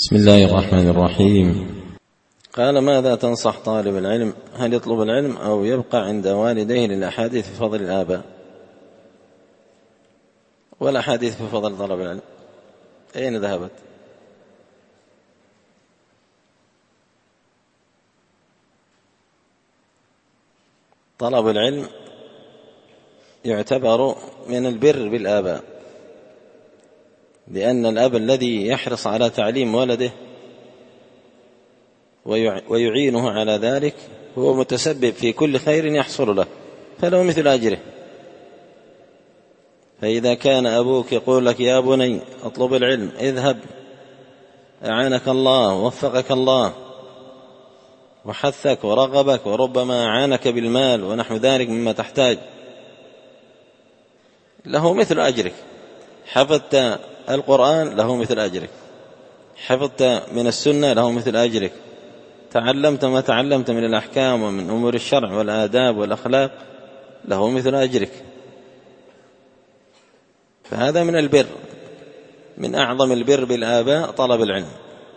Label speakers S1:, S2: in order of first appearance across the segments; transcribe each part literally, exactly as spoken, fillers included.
S1: بسم الله الرحمن الرحيم. قال: ماذا تنصح طالب العلم؟ هل يطلب العلم أو يبقى عند والديه للأحاديث في فضل الآباء؟ والأحاديث في فضل طلب العلم أين ذهبت؟ طلب العلم يعتبر من البر بالآباء، لأن الأب الذي يحرص على تعليم ولده ويعينه على ذلك هو متسبب في كل خير يحصل له، فله مثل أجره. فإذا كان أبوك يقول لك: يا بني اطلب العلم، اذهب، أعانك الله ووفقك الله وحثك ورغبك وربما أعانك بالمال ونحو ذلك مما تحتاج، له مثل أجرك. حفظت القرآن له مثل أجرك، حفظت من السنة له مثل أجرك، تعلمت ما تعلمت من الأحكام ومن أمور الشرع والآداب والأخلاق له مثل أجرك. فهذا من البر، من أعظم البر بالآباء طلب العلم،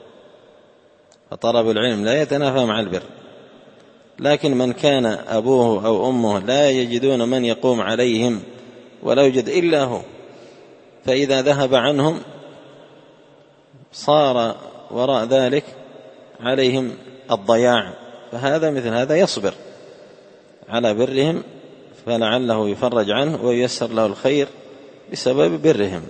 S1: فطلب العلم لا يتنافى مع البر. لكن من كان أبوه أو أمه لا يجدون من يقوم عليهم ولا يوجد إلا هو، فإذا ذهب عنهم صار وراء ذلك عليهم الضياع، فهذا مثل هذا يصبر على برهم، فلعله يفرج عنه وييسر له الخير بسبب برهم.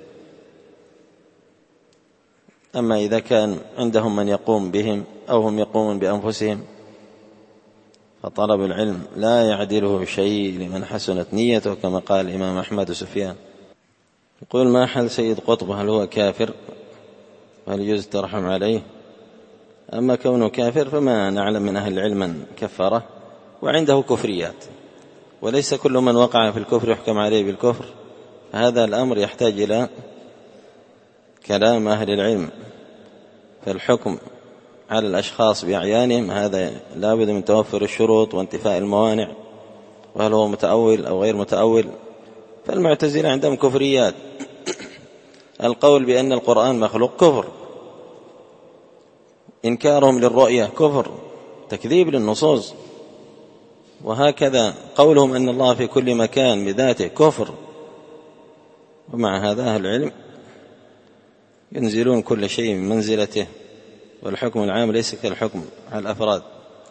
S1: أما إذا كان عندهم من يقوم بهم أو هم يقومون بأنفسهم فطلب العلم لا يعدله شيء لمن حسنت نيته، كما قال الإمام أحمد وسفيان. يقول: ما حل سيد قطب؟ هل هو كافر؟ وهل يجوز الترحم عليه؟ أما كونه كافر فما نعلم من أهل العلم من كفره، وعنده كفريات، وليس كل من وقع في الكفر يحكم عليه بالكفر. هذا الأمر يحتاج إلى كلام أهل العلم، فالحكم على الأشخاص بأعيانهم هذا لا بد من توفر الشروط وانتفاء الموانع، وهل هو متأول أو غير متأول. فالمعتزلة عندهم كفريات، القول بأن القرآن مخلوق كفر، إنكارهم للرؤية كفر، تكذيب للنصوص، وهكذا قولهم أن الله في كل مكان بذاته كفر. ومع هذا أهل العلم ينزلون كل شيء من منزلته، والحكم العام ليس كالحكم على الأفراد.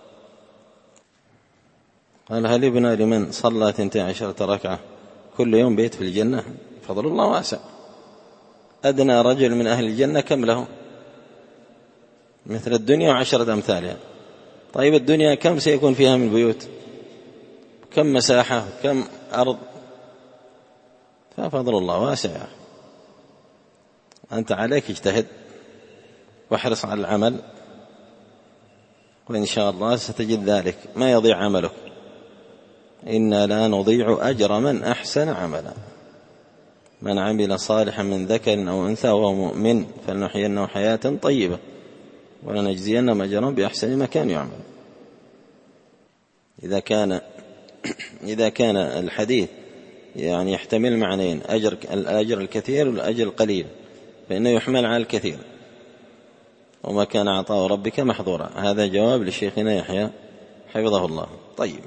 S1: قال: هل يبنى لمن صلى ثنتي عشرة ركعة كل يوم بيت في الجنة؟ فضل الله واسع. أدنى رجل من أهل الجنة كم له؟ مثل الدنيا وعشرة أمثالها. طيب الدنيا كم سيكون فيها من بيوت؟ كم مساحة؟ كم أرض؟ ففضل الله واسع. أنت عليك اجتهد واحرص على العمل، وإن شاء الله ستجد ذلك، ما يضيع عملك. إنا لا نضيع أجر من أحسن عملا، من عمل صالحا من ذكر أو أنثى وهو مؤمن فلنحيينه حياة طيبة ولنجزينهم أجرهم بأحسن ما كانوا يعملون. إذا كان إذا كان الحديث يعني يحتمل معنيين، أجر الأجر الكثير والأجر القليل، فإنه يحمل على الكثير. وما كان عطاء ربك محظورا، هذا جواب لشيخنا يحيى حفظه الله. طيب،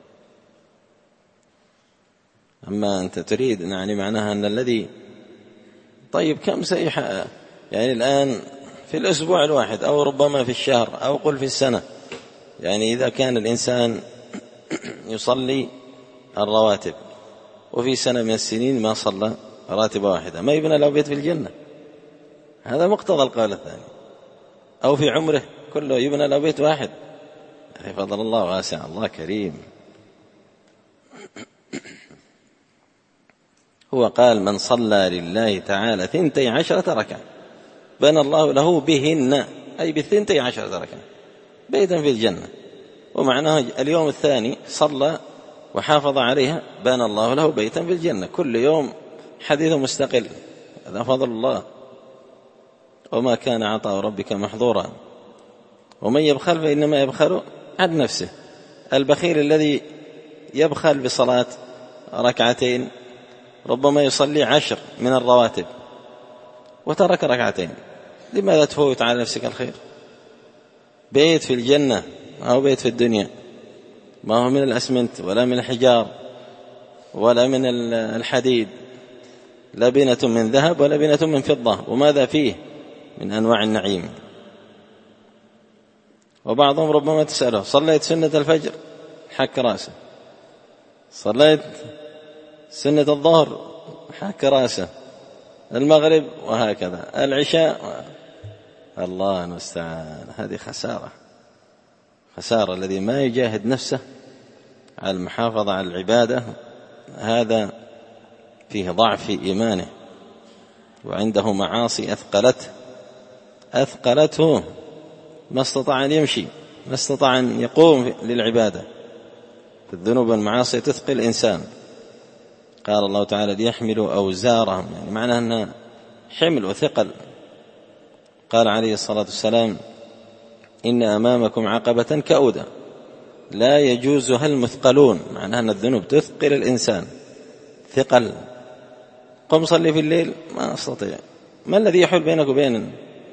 S1: أما أنت تريد يعني معناها أن الذي طيب كم سيحقق يعني الآن في الأسبوع الواحد أو ربما في الشهر أو قل في السنة، يعني إذا كان الإنسان يصلي الرواتب وفي سنة من السنين ما صلى راتبة واحدة، ما يبنى له بيت في الجنة؟ هذا مقتضى القول الثاني. أو في عمره كله يبنى له بيت واحد. فضل الله واسع، الله كريم. هو قال: من صلى لله تعالى ثنتي عشرة ركعة بنى الله له بهن، أي بالثنتي عشرة ركعة، بيتا في الجنة. ومعناه اليوم الثاني صلى وحافظ عليها بنى الله له بيتا في الجنة، كل يوم حديث مستقل. هذا فضل الله. وما كان عطاء ربك محظورا، ومن يبخل فإنما يبخل عن نفسه. البخيل الذي يبخل بصلاة ركعتين ربما يصلي عشر من الرواتب وترك ركعتين، لماذا تفوت على نفسك الخير؟ بيت في الجنة أو بيت في الدنيا، ما هو من الأسمنت ولا من الحجار ولا من الحديد، لا بنة من ذهب ولا بنة من فضة، وماذا فيه من أنواع النعيم. وبعضهم ربما تسأله: صليت سنة الفجر؟ حك راسه. صليت سنة الظهر؟ حك راسه. المغرب وهكذا، العشاء. الله المستعان. هذه خسارة، خسارة. الذي ما يجاهد نفسه على المحافظة على العبادة هذا فيه ضعف في إيمانه، وعنده معاصي أثقلته أثقلته ما استطاع أن يمشي، ما استطاع أن يقوم للعبادة. الذنوب والمعاصي تثقل الإنسان. قال الله تعالى: ليحملوا أوزارهم، يعني معناه أنها حمل وثقل. قال عليه الصلاة والسلام: إن أمامكم عقبة كأودة لا يجوزها المثقلون، معناه أن الذنوب تثقل الإنسان ثقل. قم صلي في الليل، ما أستطيع. ما الذي يحول بينك وبين؟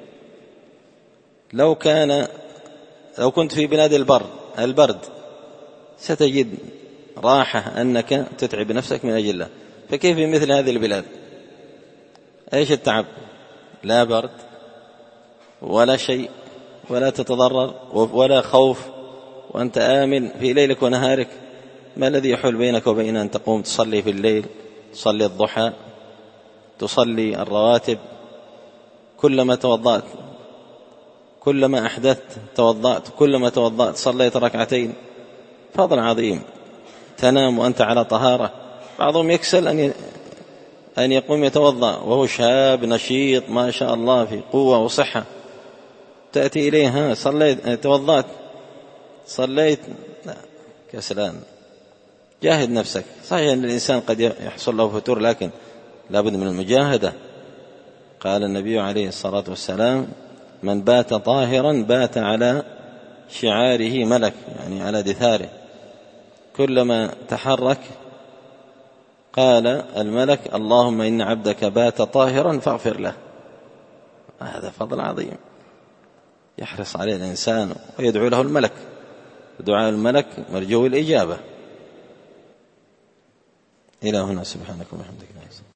S1: لو كان لو كنت في بلاد البر البرد ستجد راحة أنك تتعب نفسك من أجل الله، فكيف في مثل هذه البلاد؟ ايش التعب؟ لا برد ولا شيء، ولا تتضرر ولا خوف، وأنت آمن في ليلك ونهارك. ما الذي يحول بينك وبين أن تقوم تصلي في الليل، تصلي الضحى، تصلي الرواتب؟ كلما توضأت، كلما أحدثت توضأت، كلما توضأت صليت ركعتين. فضل عظيم. تنام وأنت على طهارة. بعضهم يكسل أن أن يقوم يتوضأ وهو شاب نشيط ما شاء الله في قوة وصحة، تأتي إليه: ها صليت؟ توضأت؟ صليت؟ لا، كسلان. جاهد نفسك. صحيح أن الإنسان قد يحصل له فتور، لكن لابد من المجاهدة. قال النبي عليه الصلاة والسلام: من بات طاهرا بات على شعاره ملك، يعني على دثاره. كلما تحرك قال الملك: اللهم إن عبدك بات طاهرا فاغفر له. هذا فضل عظيم يحرص عليه الإنسان، ويدعو له الملك. دعاء الملك مرجو الإجابة. إلى هنا، سبحانك وبحمدك.